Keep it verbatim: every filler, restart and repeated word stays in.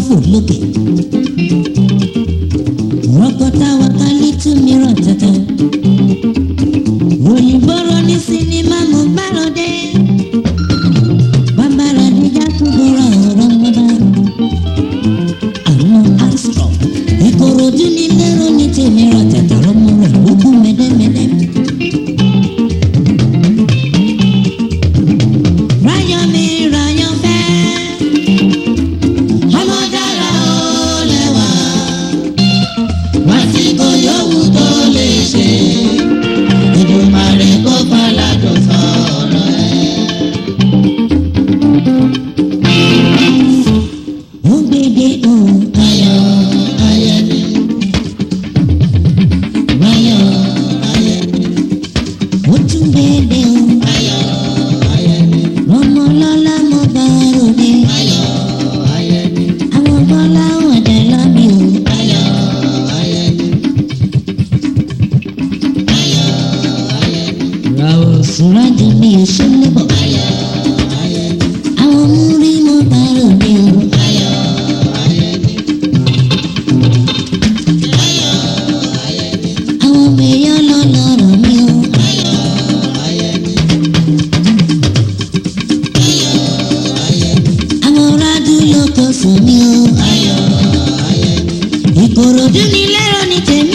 fò lókè. Rọ́kọ̀tà wákàlí tún mìíràn tẹ̀tẹ̀. Òyìnbó rọ ní sinimá mo bá lọ dé. Bàbára dídá tún bọ̀rọ̀ ọ̀rọ̀ mọ́dá. Àwọn Armstrong Ìkòròdú ní lérò ní tèmi rọ tẹ̀tẹ̀ rọ́mọ rẹ̀ lókù mẹ́dẹ́mẹ́dẹ́. Ráyọ̀ mi ráyọ̀ fẹ́. Ọmọ dára ó lẹ́wà. Wá sí bóyówù tó lè ṣe. Èdùmàrè kó faládùn sọ̀rọ̀ ẹ̀. Ó gbèdé o. Ayọ̀ ayẹni. Ayọ̀ ayẹni. Ó tún gbèdé o. Ayọ̀ ayẹni. Ọmọ lọ́lá mo bá ròde. Ayọ̀ ayẹni. Àwọn bọ́lá ọ̀dẹ̀ lọ́bì o. Ayọ̀ ayẹni. Ayọ̀ ayẹni. Ràwọ̀ Sùrájì mi ò ṣe lébọ̀. Ayọ̀ ayẹni. Àwọn múrí mo bá ròde o. Ayọ̀ ayẹni. Ayọ̀ ayẹni. Àwọn mèèyàn lọ́lọ́rọ̀ mi o. Ayọ̀ ayẹni. Ayọ̀ ayẹni. Àwọn rádú ló kọ fún mi o. Ayọ̀ ayẹni. Ìkòròdú ní lérò ní tèmi.